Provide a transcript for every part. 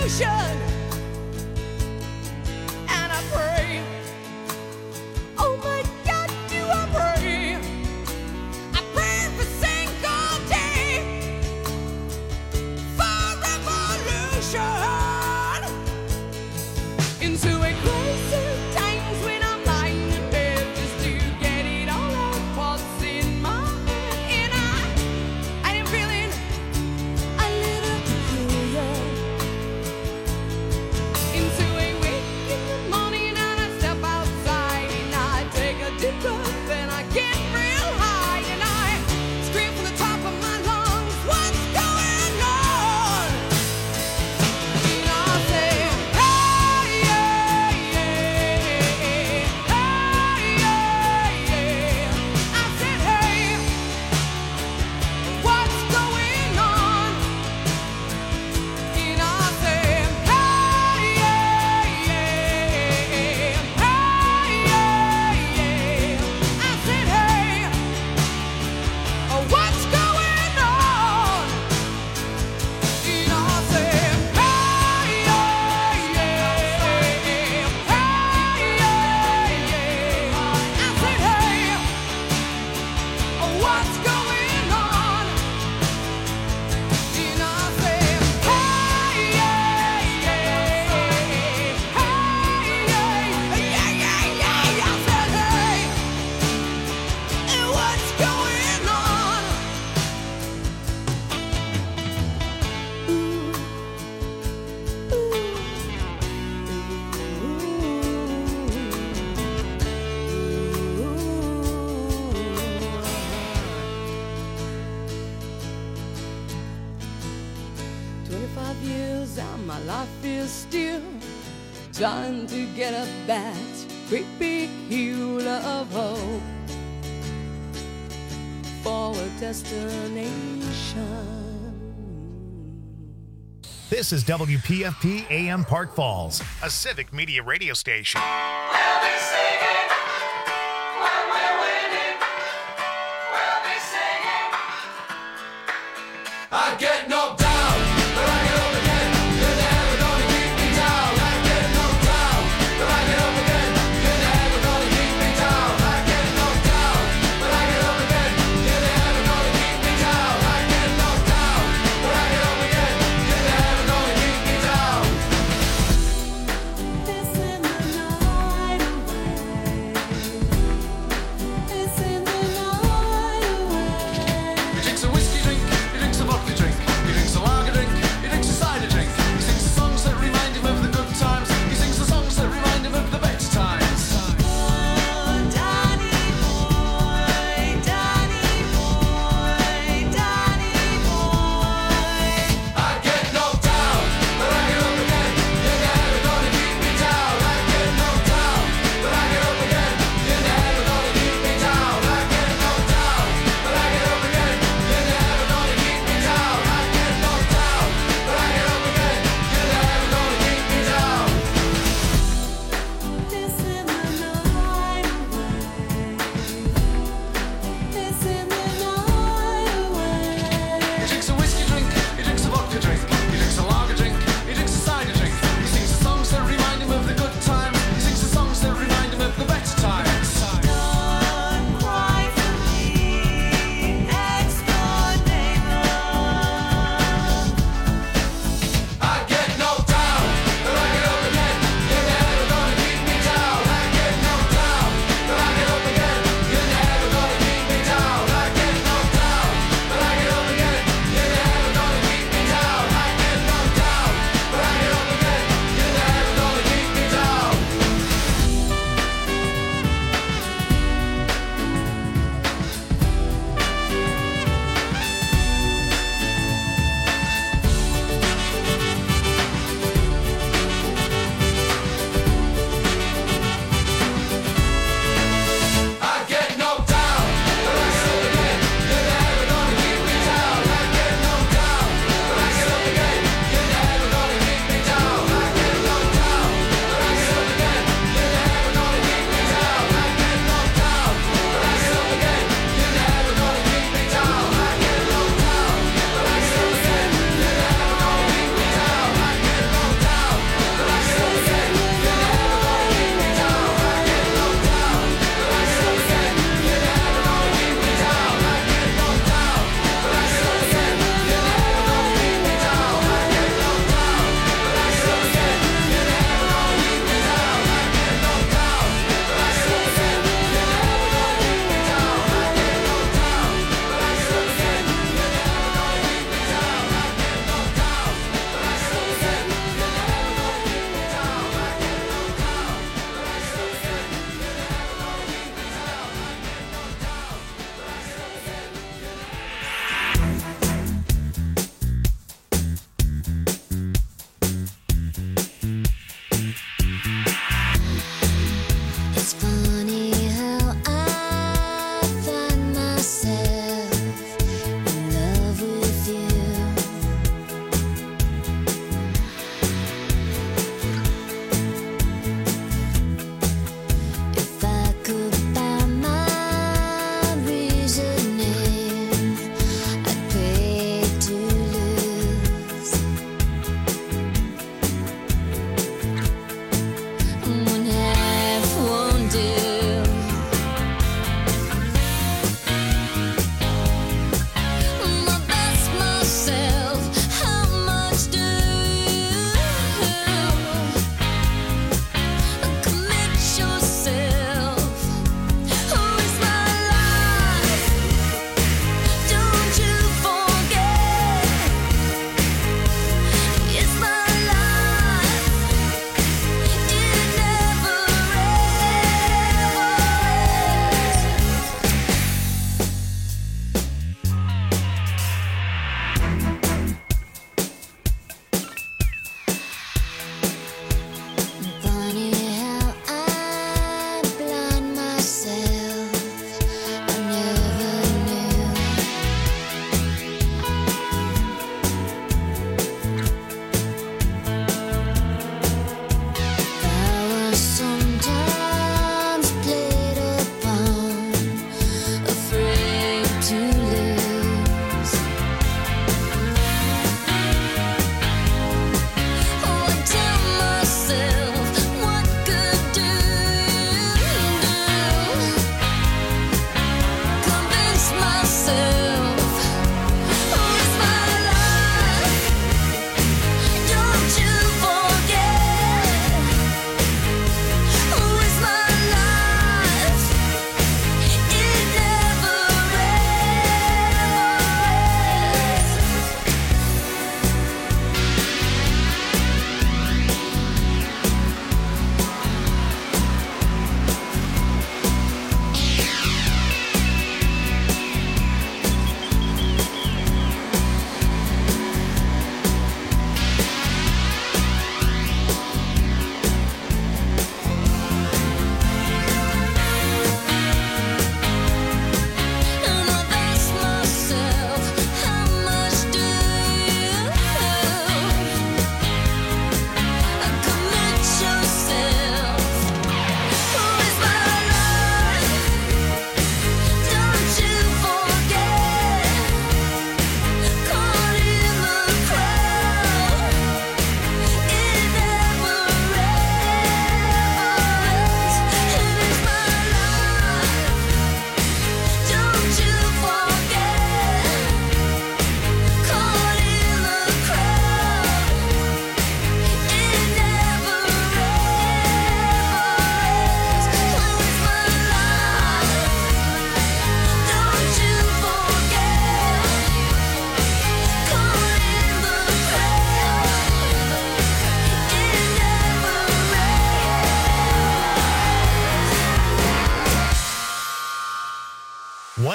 revolution. And I pray, oh my God, do I pray. I pray every single day for revolution. Into a crisis times when I'm lying in bed just to get it all out what's in my head. And I am feeling a little peculiar. Into a wake in the morning and I step outside and I take a deep breath and I get real high and I scream from the top of my lungs, what's going on? And I say, hey, yeah, yeah, hey, yeah, yeah. I said, hey, what's going on? And I said, hey, yeah, yeah, hey, yeah, yeah. I said, hey, what's going on? And I said, hey, yeah, yeah, hey, yeah, yeah. I said, hey, what's going on? And I said, hey, yeah, yeah, hey, yeah, yeah, yeah. I said, hey, what's going on? Ooh. 25 years and my life is still trying to get up that great big hill of hope for a destination. This is WPFP AM Park Falls, a civic media radio station. We'll be singing when we're winning. We'll be singing. I get knocked down, but I get up again. You're never gonna keep me down. I get knocked down, but I get up again. You're never gonna keep me down. I get knocked down, but I get up again. You're never gonna keep me down. I get knocked down, but I get up again. You're never gonna keep me down. This in the night.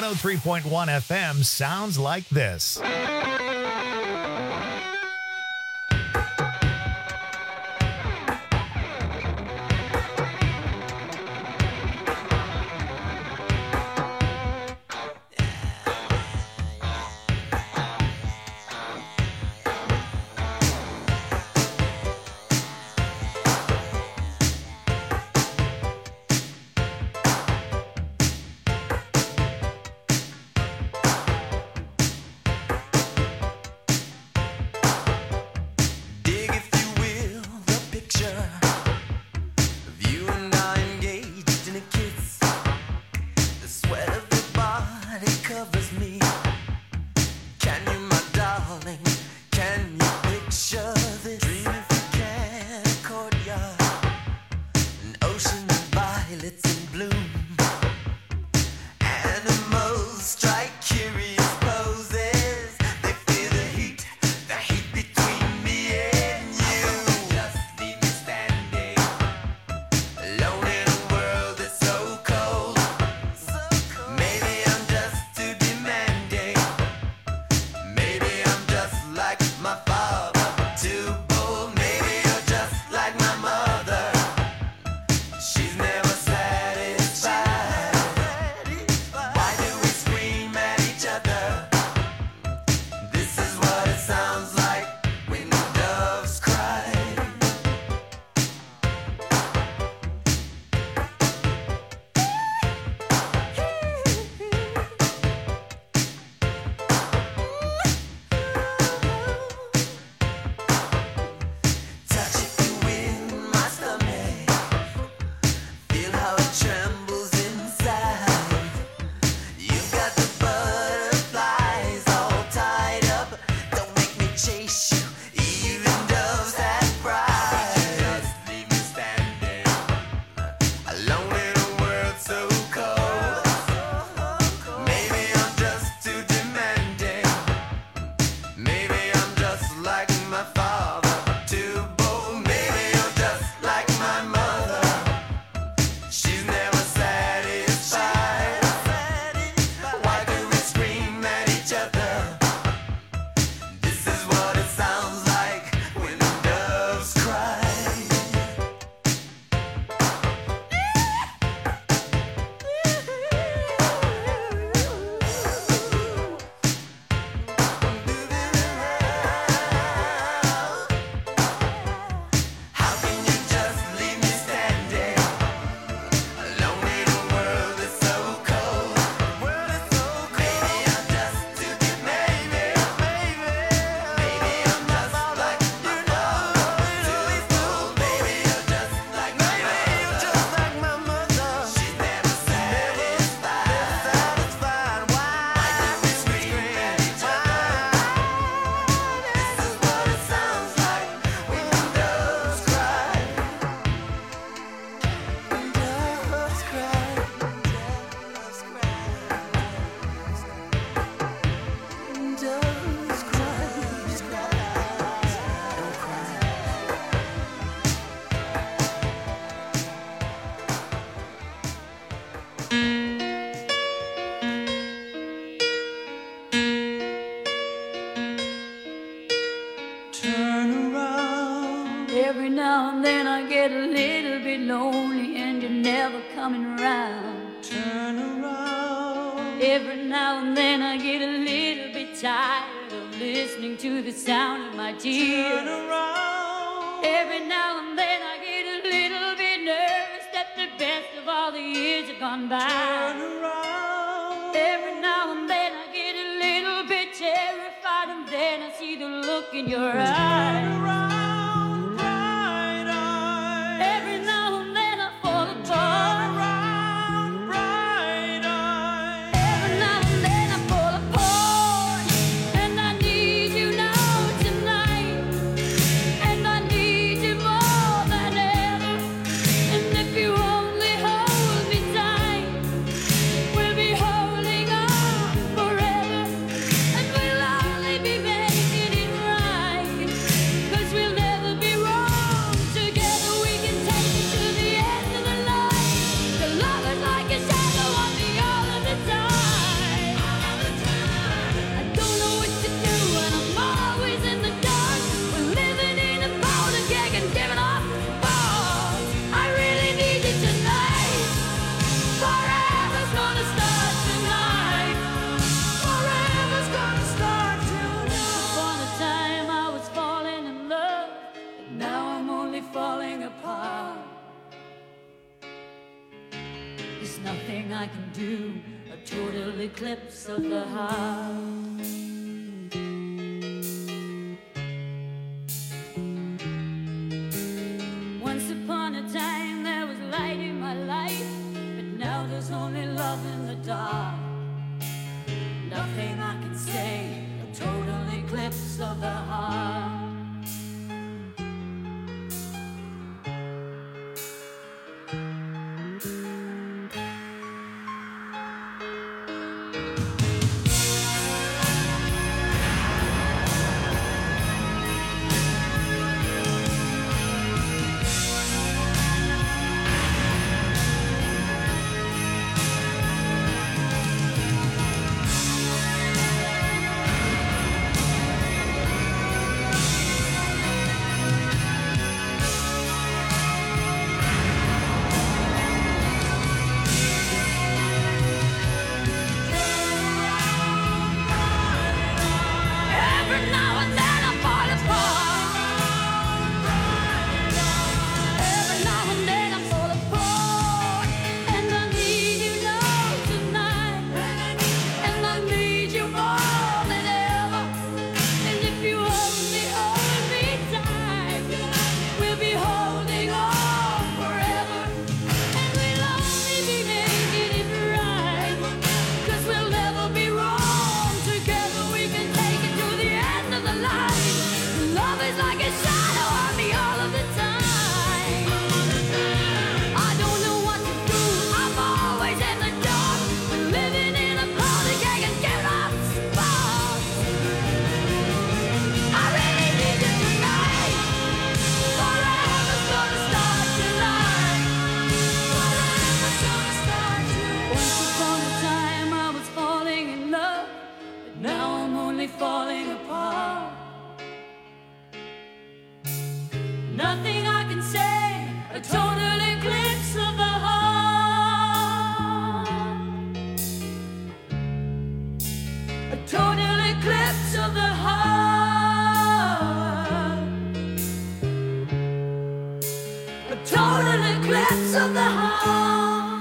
103.1 FM sounds like this. Every now and then I get a little bit lonely and you're never coming around. Turn around. Every now and then I get a little bit tired of listening to the sound of my tears. Turn around. Every now and then I get a little bit nervous that the best of all the years have gone by. Turn around. Every now and then I get a little bit terrified, and then I see the look in your eyes. Turn around, bright eyes. Every now and then I fall Turn apart. around, bright eyes. Every now and then I fall apart, and I need you now tonight, and I need you more than ever. And if you only hold me tight, we'll be holding on forever, and we'll only be making it right. nothing I can do, a total eclipse of the heart. Once upon a time there was light in my life, but now there's only love in the dark. Nothing I can say, a total eclipse of the heart. Falling apart. Nothing I can say, a total eclipse of the heart. A total eclipse of the heart. A total eclipse of the heart.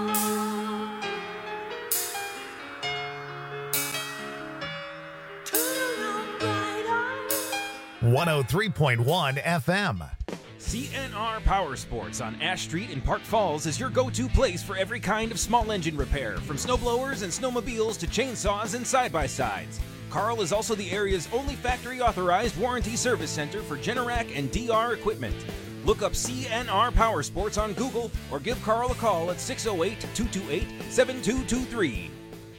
103.1 FM. CNR Power Sports on Ash Street in Park Falls is your go-to place for every kind of small engine repair, from snowblowers and snowmobiles to chainsaws and side-by-sides. Carl is also the area's only factory-authorized warranty service center for Generac and DR equipment. Look up CNR Power Sports on Google or give Carl a call at 608-228-7223.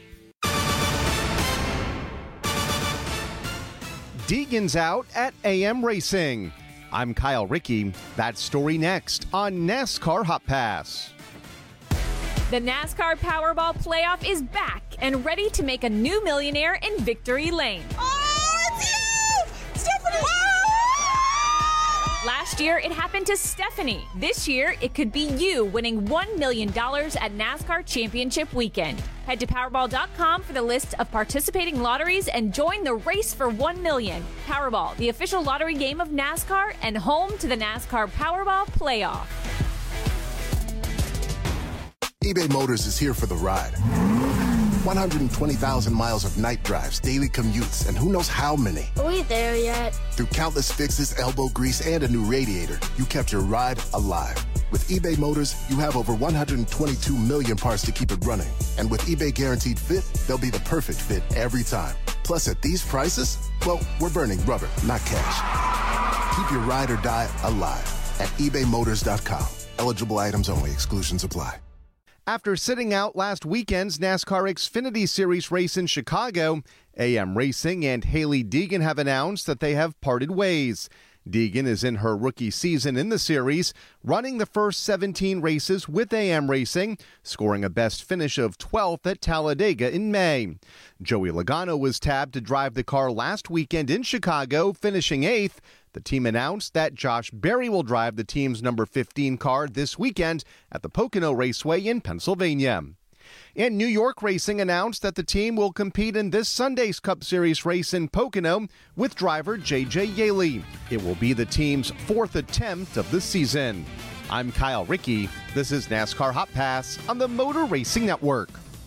Deegan's out at AM Racing. I'm Kyle Rickey. That story next on NASCAR Hot Pass. The NASCAR Powerball Playoff is back and ready to make a new millionaire in Victory Lane. Oh, it's you! Stephanie! Last year, it happened to Stephanie. This year, it could be you winning $1 million at NASCAR Championship Weekend. Head to Powerball.com for the list of participating lotteries and join the race for $1 million. Powerball, the official lottery game of NASCAR and home to the NASCAR Powerball Playoff. eBay Motors is here for the ride. 120,000 miles of night drives, daily commutes, and who knows how many. Are we there yet? Through countless fixes, elbow grease, and a new radiator, you kept your ride alive. With eBay Motors, you have over 122 million parts to keep it running. And with eBay Guaranteed Fit, they'll be the perfect fit every time. Plus, at these prices, well, we're burning rubber, not cash. Keep your ride or die alive at ebaymotors.com. Eligible items only. Exclusions apply. After sitting out last weekend's NASCAR Xfinity Series race in Chicago, AM Racing and Hailie Deegan have announced that they have parted ways. Deegan is in her rookie season in the series, running the first 17 races with AM Racing, scoring a best finish of 12th at Talladega in May. Joey Logano was tabbed to drive the car last weekend in Chicago, finishing 8th. The team announced that Josh Berry will drive the team's number 15 car this weekend at the Pocono Raceway in Pennsylvania. And New York Racing announced that the team will compete in this Sunday's Cup Series race in Pocono with driver J.J. Yaley. It will be the team's 4th attempt of the season. I'm Kyle Rickey. This is NASCAR Hot Pass on the Motor Racing Network.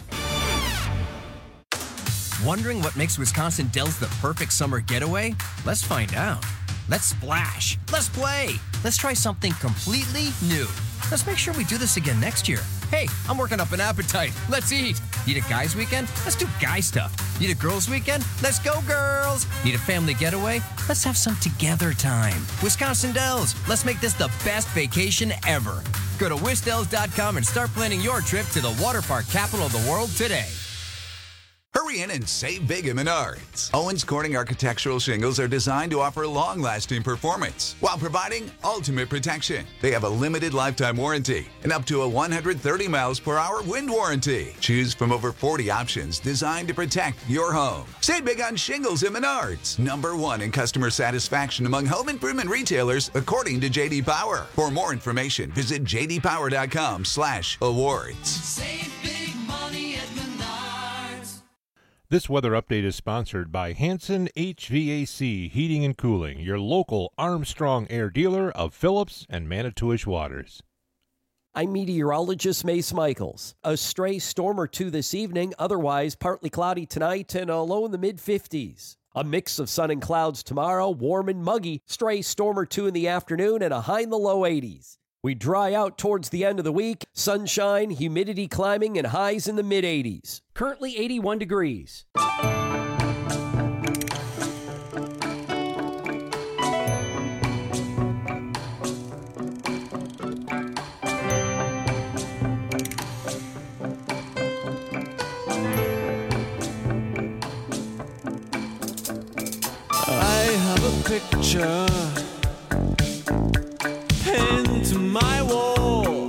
Wondering what makes Wisconsin Dells the perfect summer getaway? Let's find out. Let's splash. Let's play. Let's try something completely new. Let's make sure we do this again next year. Hey, I'm working up an appetite. Let's eat. Need a guys weekend? Let's do guy stuff. Need a girls weekend? Let's go girls. Need a family getaway? Let's have some together time. Wisconsin Dells. Let's make this the best vacation ever. Go to wisdells.com and start planning your trip to the water park capital of the world today. Hurry in and save big at Menards. Owens Corning architectural shingles are designed to offer long-lasting performance while providing ultimate protection. They have a limited lifetime warranty and up to a 130 miles per hour wind warranty. Choose from over 40 options designed to protect your home. Save big on shingles at Menards. #1 in customer satisfaction among home improvement retailers, according to J.D. Power. For more information, visit jdpower.com/awards. Save big money at Menards. This weather update is sponsored by Hanson HVAC Heating and Cooling, your local Armstrong Air dealer of Phillips and Manitowish Waters. I'm meteorologist Mace Michaels. A stray storm or two this evening, otherwise partly cloudy tonight and a low in the mid-50s. A mix of sun and clouds tomorrow, warm and muggy, stray storm or two in the afternoon and a high in the low 80s. We dry out towards the end of the week, sunshine, humidity climbing, and highs in the mid-80s. Currently 81 degrees. I have a picture pinned to my wall,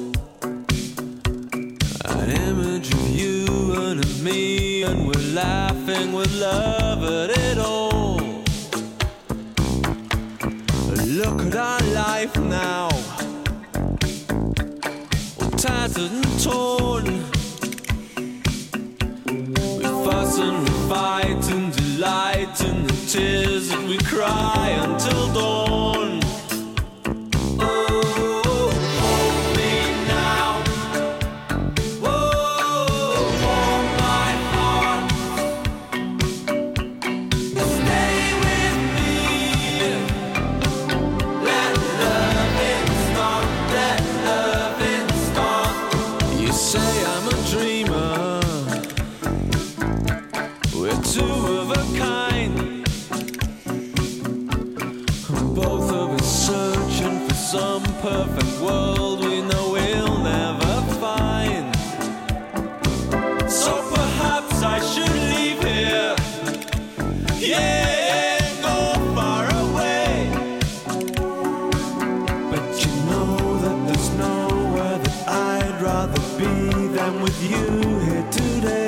an image of you and of me, and we're laughing with love at it all. Look at our life now, all tattered and torn. We fuss and we fight and delight in the tears that we cry until dawn. Two of a kind, both of us searching for some perfect world we know we'll never find. So perhaps I should leave here, yeah, go far away. But you know that there's nowhere that I'd rather be than with you here today.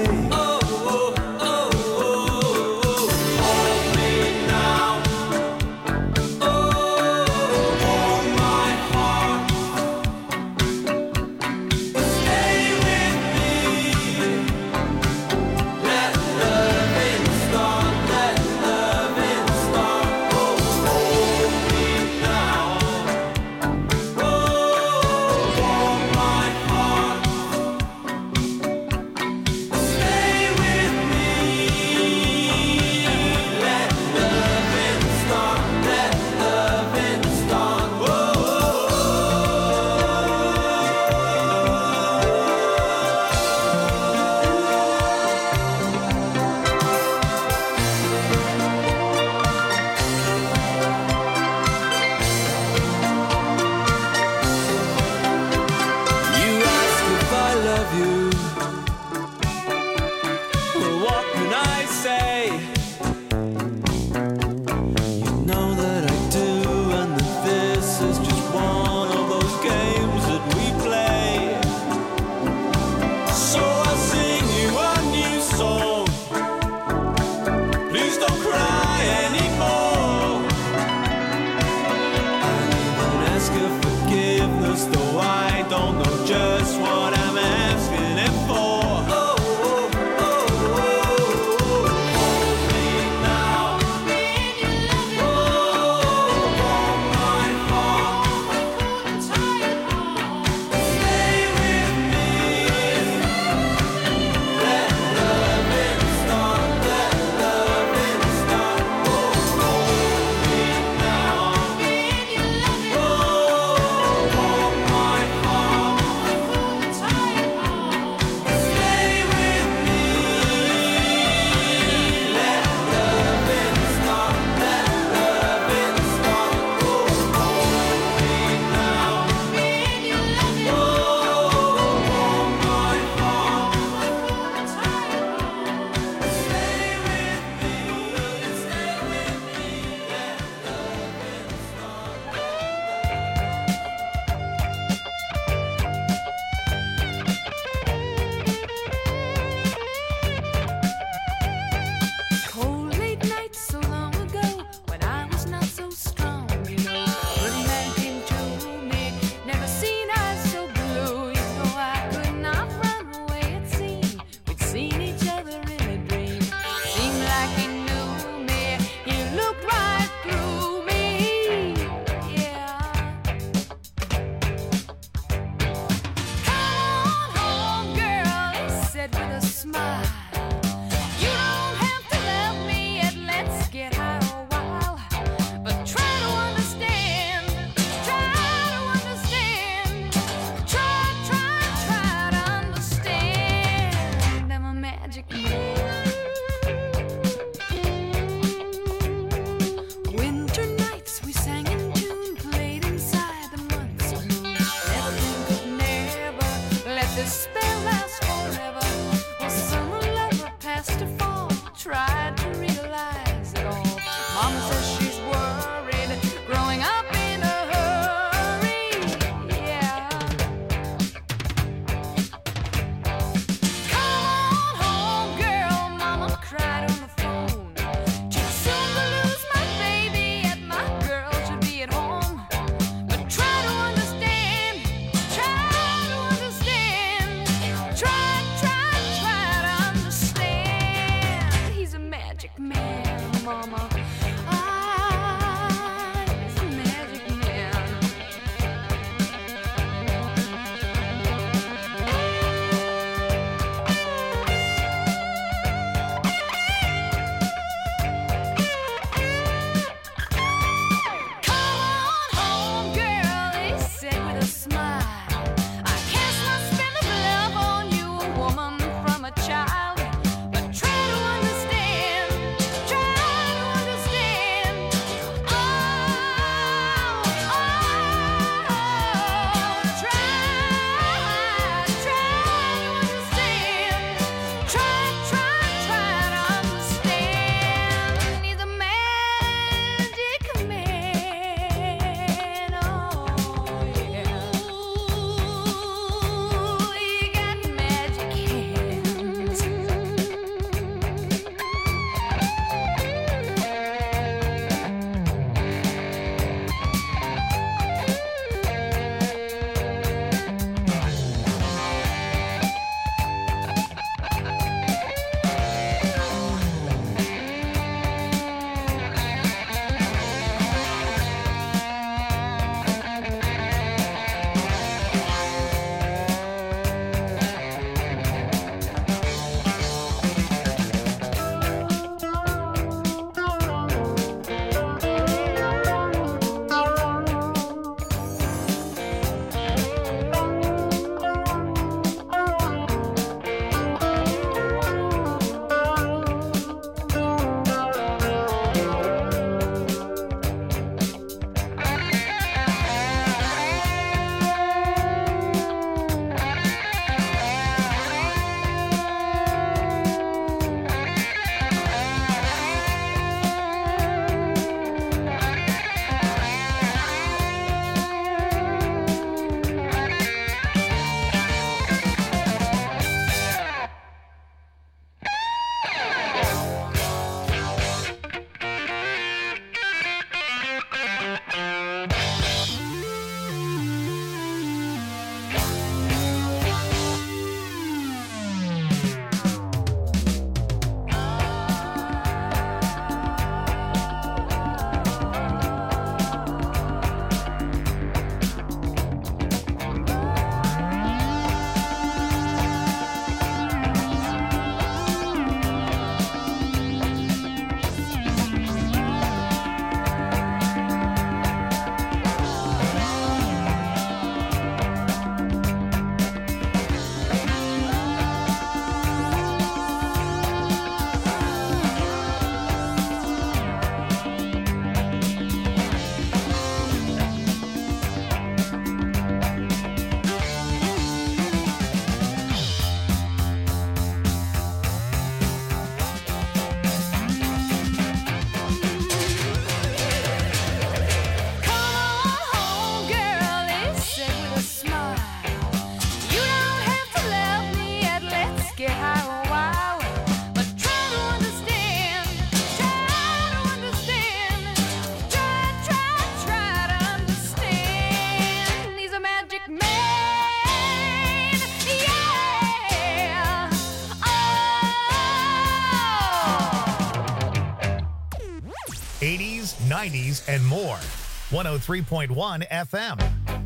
90s, and more. 103.1 FM.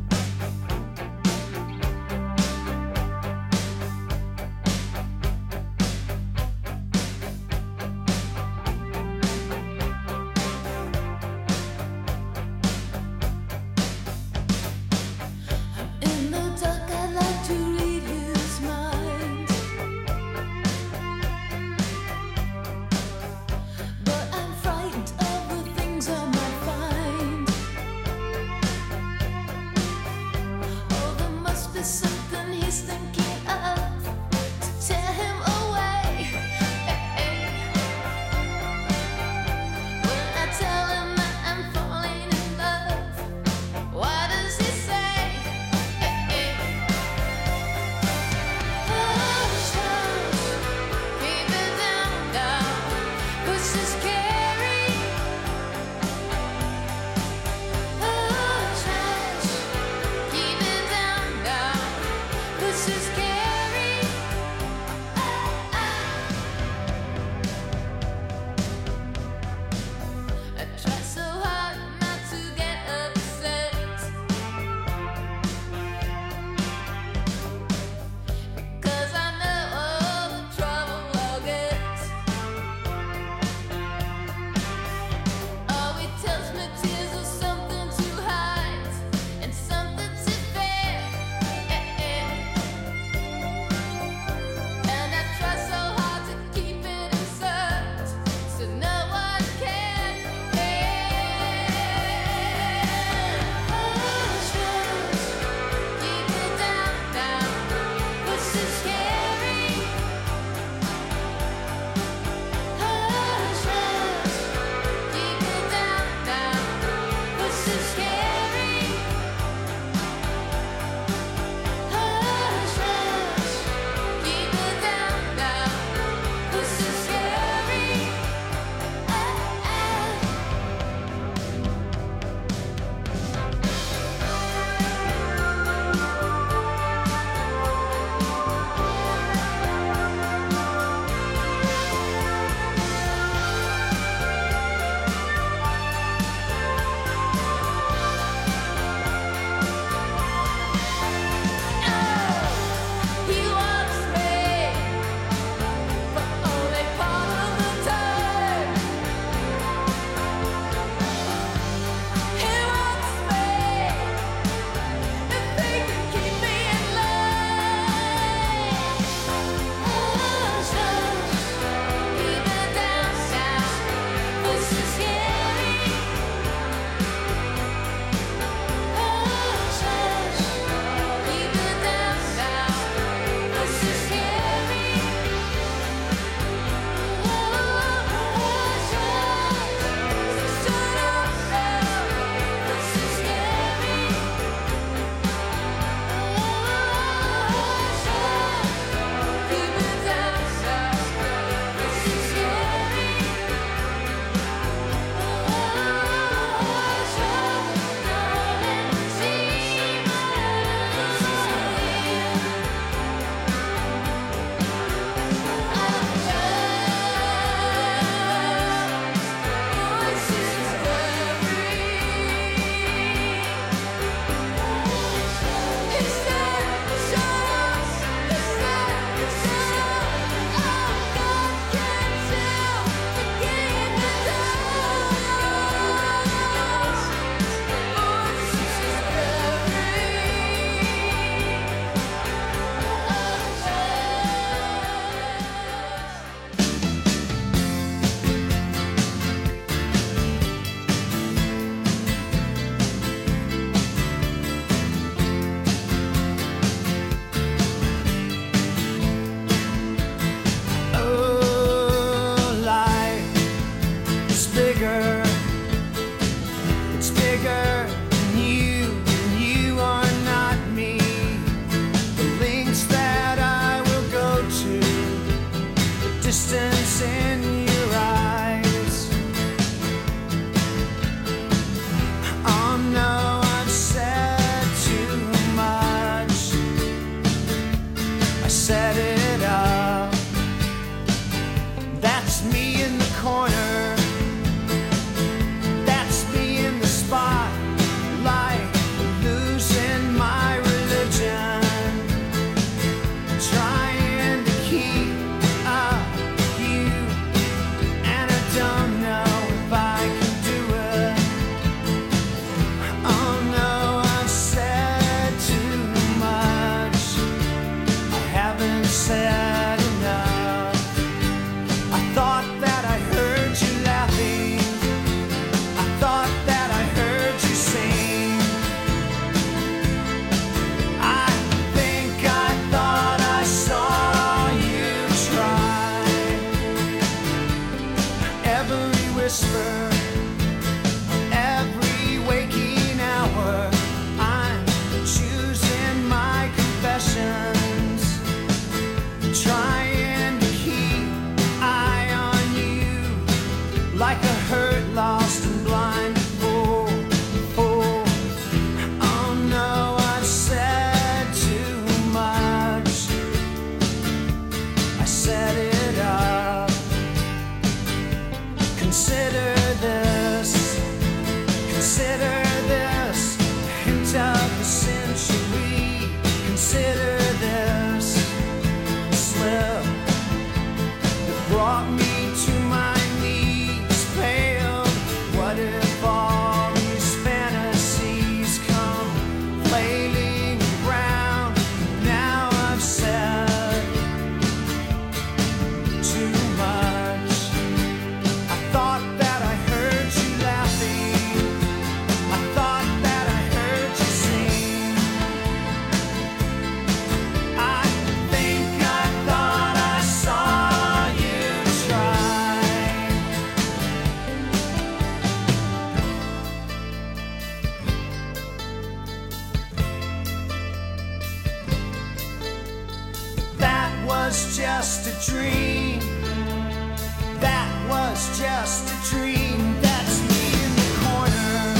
In the dark, I like to read his mind, but I'm frightened of the things I might find. was just a dream. That was just a dream. That's me in the corner.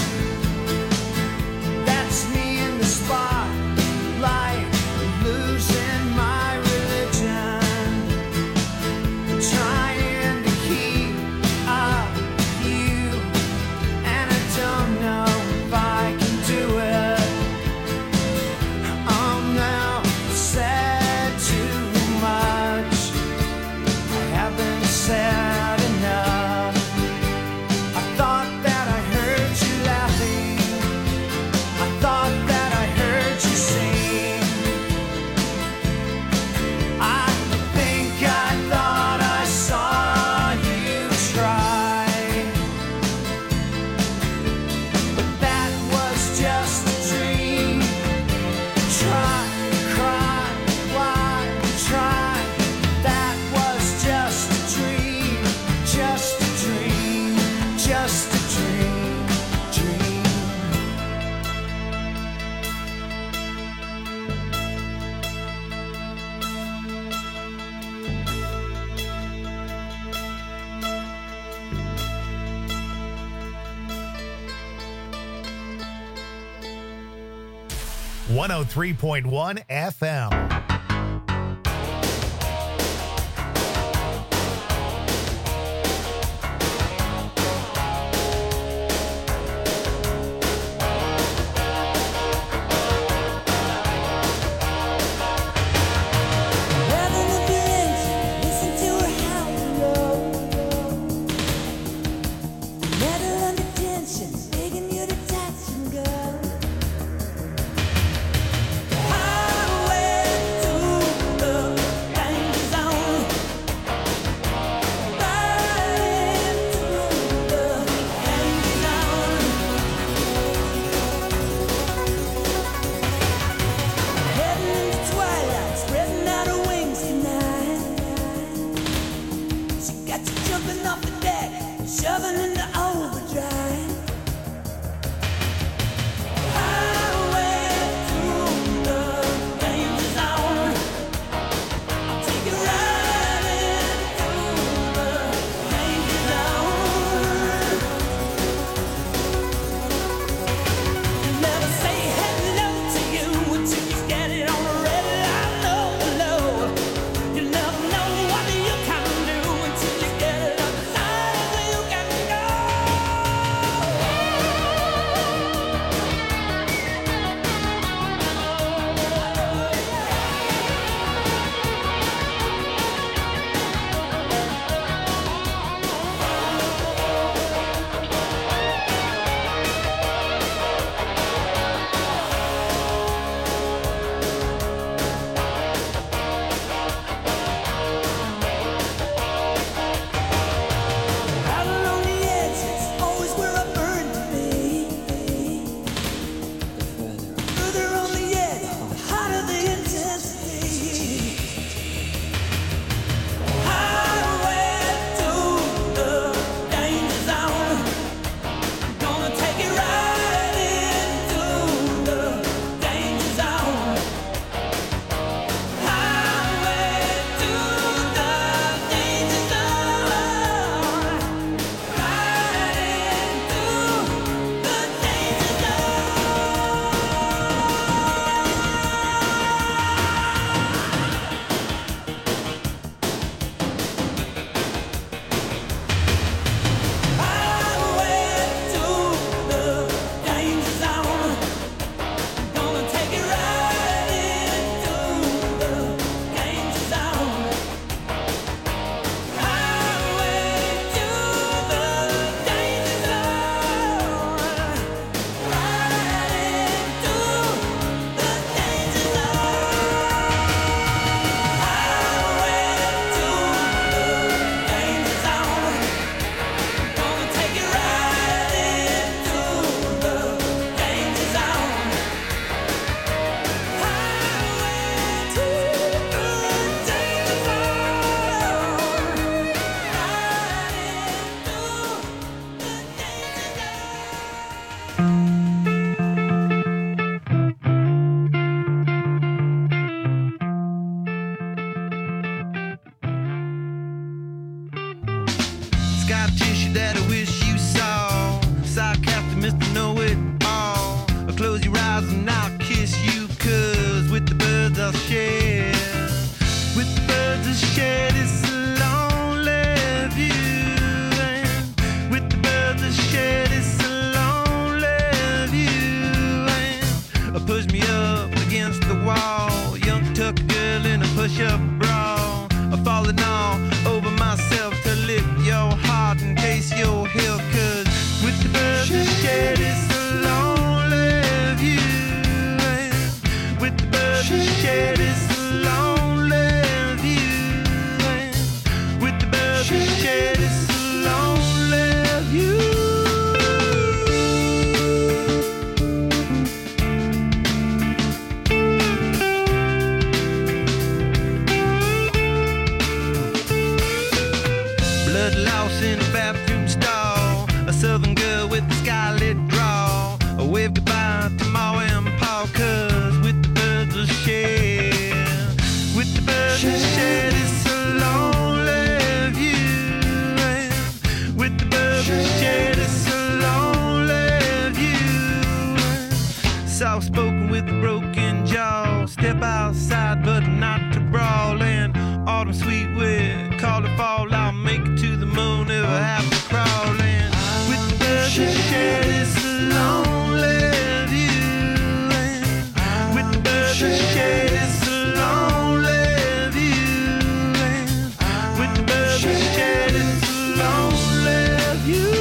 That's me in the spotlight, losing my religion, trying to keep up with you, and I don't know if I can do it. I'm now said too much. I haven't said enough. I thought that I heard you laughing. I thought that I heard you sing. I think I thought I saw you try. But that was just a dream. Try, cry, why, try. That was just a dream. Just a dream. Just a dream. Dream. One 103.1 FM. Highway Mr. Know-It-All. Close your eyes and I'll kiss you, 'cause with the birds I'll share. With the birds I'll share this lonely view. And with the birds I'll share this lonely view. And push me up against the wall. Young tuck girl in a push-up bra. Falling all over myself to lick your heart in case you're here. 'Cause with the birds I share this lonely view. And with the birds I share this lonely view. And with the birds I share this lonely view. Louse in a bathroom stall, a southern girl with a skylit draw. A wave goodbye to Ma and Pa, 'cause with the birds I'll share. With the birds I'll share this lonely view. And with the birds I'll share this lonely view. Soft spoken with a broken jaw. Step outside but not to brawl. And autumn sweet wind, call it fall. I'll make it to the moon if I have to crawl. And with the birds I share this lonely view. And with the birds I share this lonely view. And with the birds I share this lonely view.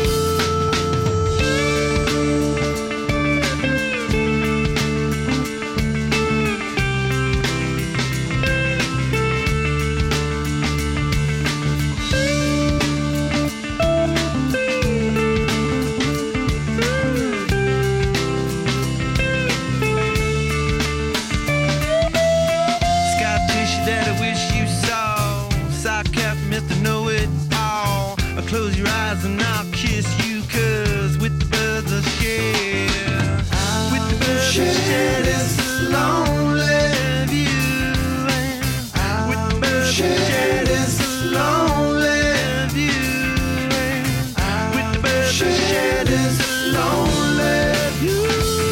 Close your eyes and I'll kiss you, 'cause with the birds I'll share. With the birds I'll share this lonely view. And with the birds I'll share this lonely view. And with the birds I'll share this lonely view.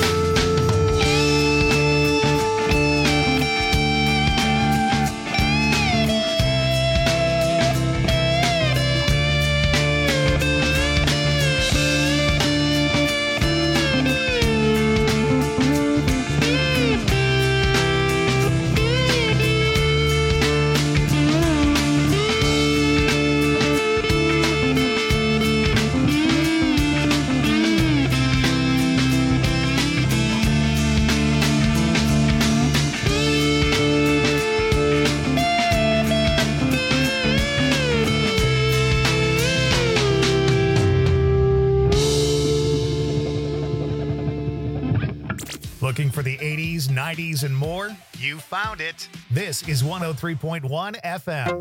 Looking for the 80s, 90s, and more? You found it. This is 103.1 FM.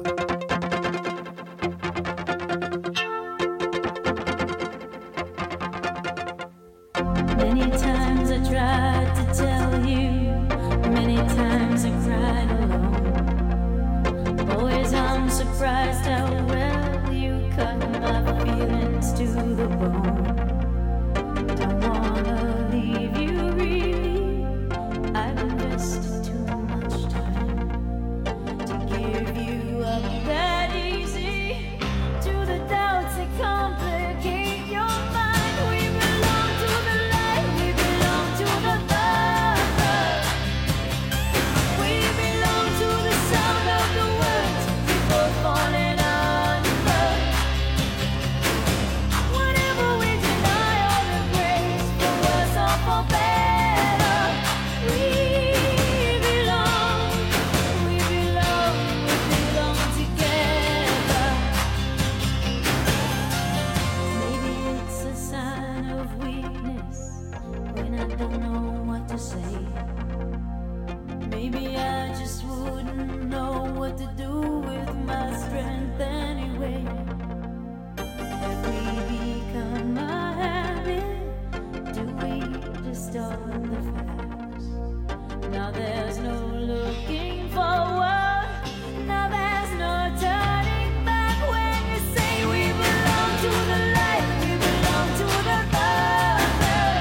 Many times I tried to tell you, many times I cried alone. Always I'm surprised how well you cut my feelings to the bone. Don't wanna leave you really, I've invested too much time to give you up that easy to the doubts that complicate your mind. We belong to the light, we belong to the thunder. We belong to the sound of the words before falling under. Whenever we deny all the grace, for worse or for better, we belong together. Maybe it's a sign of weakness when I don't know what to say. Maybe I just wouldn't know what to do with my strength anyway. Have we become a habit? Do we distort the facts? Now there's no looking forward. Now there's no turning back when you say we belong to the light, we belong to the thunder.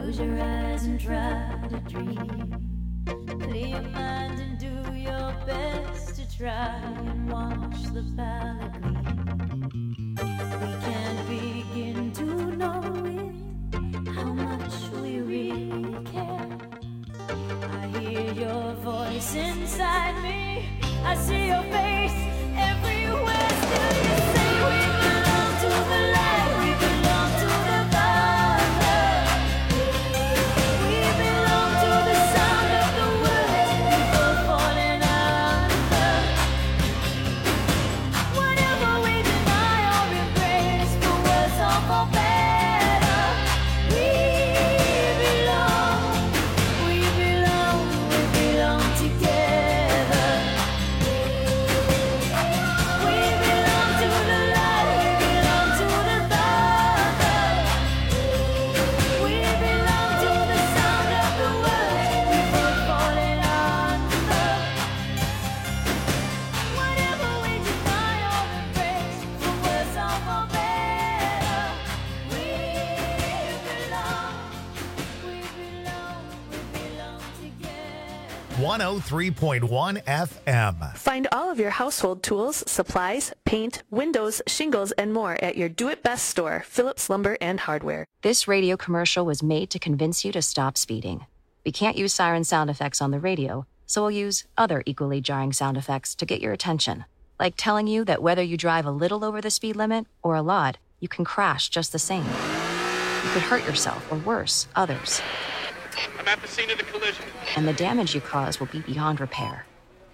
Close your eyes and try to dream. Clear your mind and do your best to try and watch the palette gleam. We can't begin to know it, how much we really care. I hear your voice inside me, I see your face everywhere. Still you say we belong to the light, we belong to the Father. We belong to the sound of the words before falling under. Whatever we deny or embrace, for worse or for better, we belong together. We belong to the light, we belong to the Father. We belong to the sound of the words before falling under. Whatever we deny or embrace, for worse or for better, we belong together. 103.1 FM. Find all of your household tools, supplies, paint, windows, shingles, and more at your do-it-best store, Phillips Lumber and Hardware. This radio commercial was made to convince you to stop speeding. We can't use siren sound effects on the radio, so we'll use other equally jarring sound effects to get your attention. Like telling you that whether you drive a little over the speed limit or a lot, you can crash just the same. You could hurt yourself or worse, others. I'm at the scene of the collision. And the damage you cause will be beyond repair.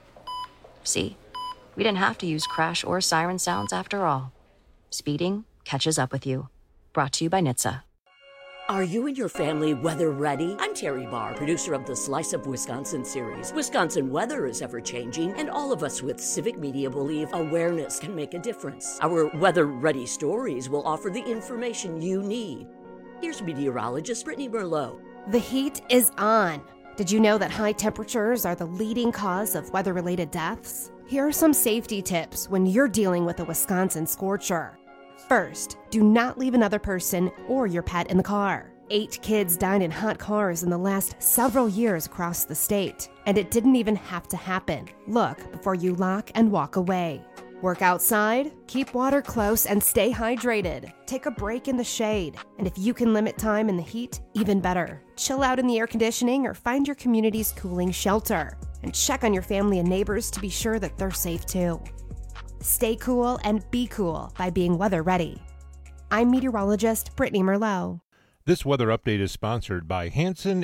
See, we didn't have to use crash or siren sounds after all. Speeding catches up with you. Brought to you by NHTSA. Are you and your family weather ready? I'm Terry Barr, producer of the Slice of Wisconsin series. Wisconsin weather is ever changing, and all of us with civic media believe awareness can make a difference. Our weather ready stories will offer the information you need. Here's meteorologist Brittany Merlot. The heat is on. Did you know that high temperatures are the leading cause of weather-related deaths? Here are some safety tips when you're dealing with a Wisconsin scorcher. First, do not leave another person or your pet in the car. 8 kids died in hot cars in the last several years across the state, and it didn't even have to happen. Look before you lock and walk away. Work outside, keep water close, and stay hydrated. Take a break in the shade, and if you can limit time in the heat, even better. Chill out in the air conditioning or find your community's cooling shelter. And check on your family and neighbors to be sure that they're safe too. Stay cool and be cool by being weather ready. I'm meteorologist Brittany Merlot. This weather update is sponsored by Hanson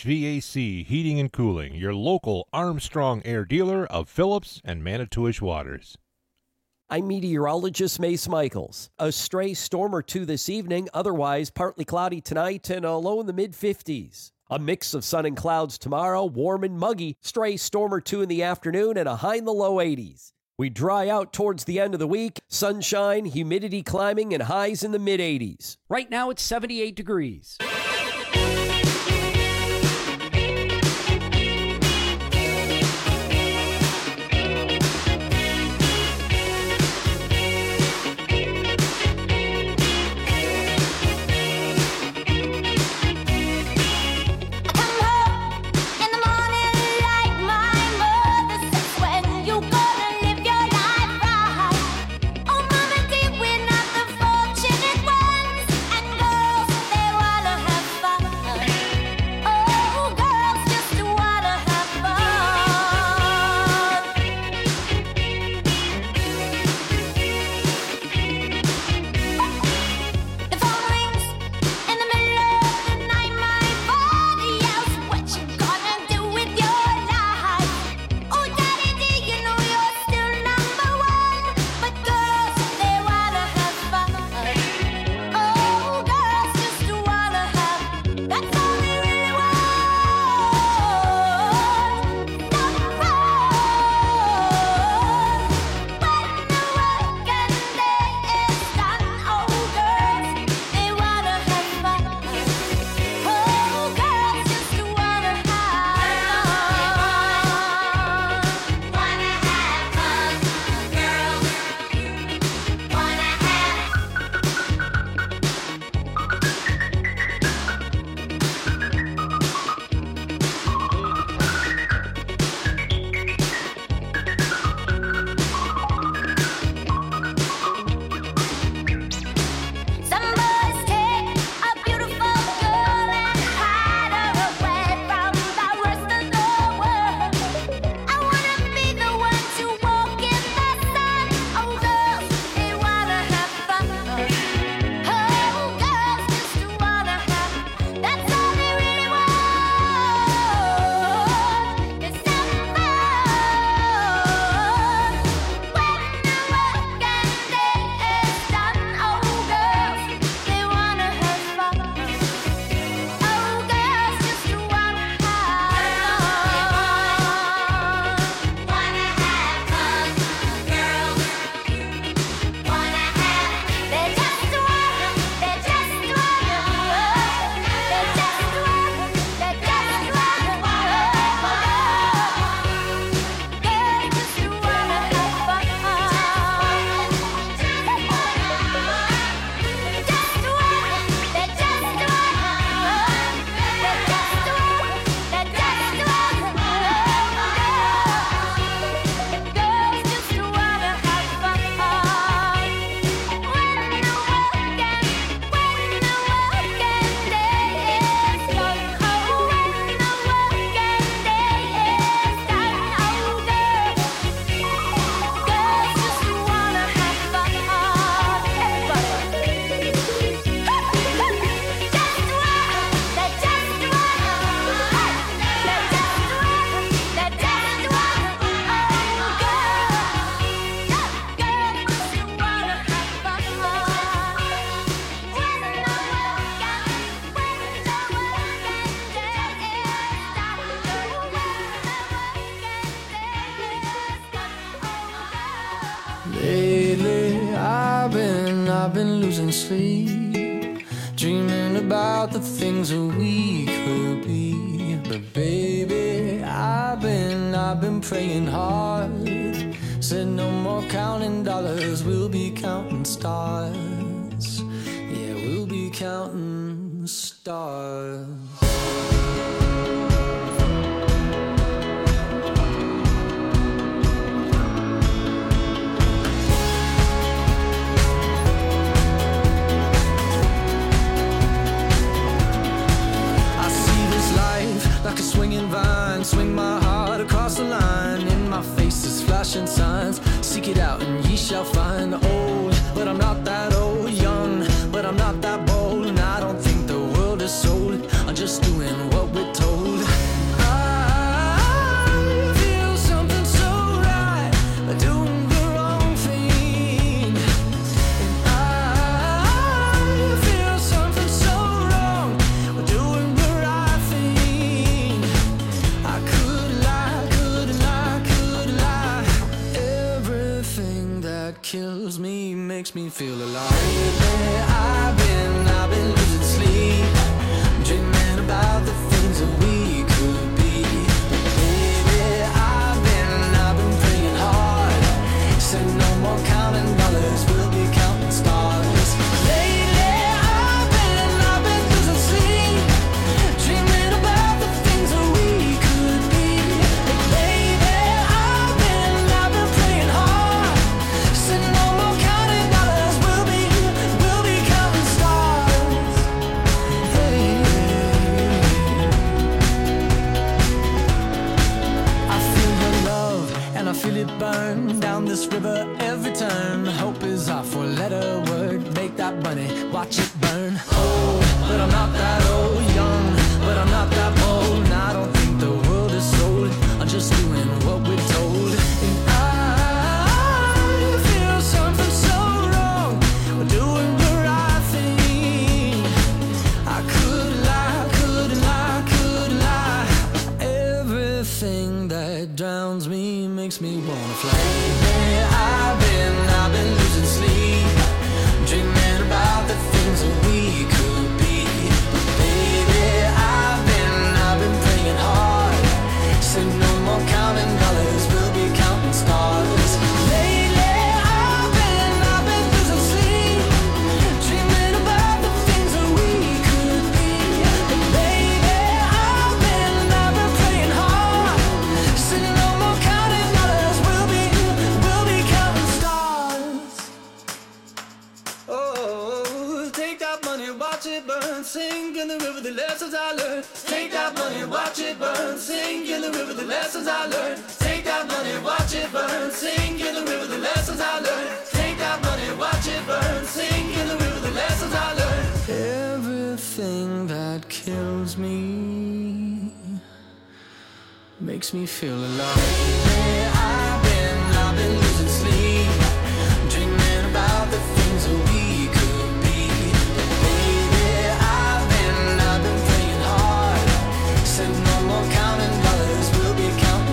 HVAC Heating and Cooling, your local Armstrong Air dealer of Phillips and Manitowish Waters. I'm meteorologist Mace Michaels. A stray storm or two this evening, otherwise partly cloudy tonight and a low in the mid-50s. A mix of sun and clouds tomorrow, warm and muggy, stray storm or two in the afternoon and a high in the low 80s. We dry out towards the end of the week, sunshine, humidity climbing, and highs in the mid-80s. Right now it's 78 degrees. Oh, Mama, dear, we're not the fortunate ones. And girls, they wanna have I've been losing sleep, dreaming about the things that we could be. But baby, I've been praying hard. Said no more counting dollars, we'll be counting stars. Yeah, we'll be counting stars. Like a swinging vine, swing my heart across the line. In my face is flashing signs. Seek it out and ye shall find. Old, but I'm not that old. Young, but I'm not that bold. And I don't think the world is sold. I'm just doing what we're told. I feel something so right, doing the wrong thing. And I feel something so wrong, doing the right thing. I could lie, couldn't lie, could lie. Everything that kills me makes me feel alive. Lately, I've been losing sleep, dreaming about the things that we could be. Baby, I've been praying hard. Said no more counting dollars, we'll be counting stars. Lately, I've been losing sleep, dreaming about the things that we could be. Baby, I've been praying hard. Said no more counting dollars, we'll be counting stars. Hey. I feel your love and I feel it burn down this river every turn. Hope is our four-letter word. Make that money, watch it burn. Old, but I'm not that old. Young, but I'm not that bold. And I don't think the world is sold. I'm just doing what we're told. And I feel something so wrong. We're doing the right thing. I could lie, couldn't lie, could lie. Everything that drowns me makes me wanna fly. Hey, I've been losing sleep, dreaming about the things that we could be. Baby, I've been praying hard. Said no more counting dollars, we'll be counting stars. Lately, I've been losing sleep, dreaming about the things that we could be. Baby, I've been praying hard. Said no more counting dollars, we'll be counting stars. Oh, take that money, watch it burn, sink in the river, the lessons I learned. Take that money, watch it burn, sink in the river, the lessons I learned. Take that money, watch it burn, sink in the river, the lessons I learned. Take that money, watch it burn, sink in the river, the lessons I learned. Everything that kills me makes me feel alive. Hey, I've been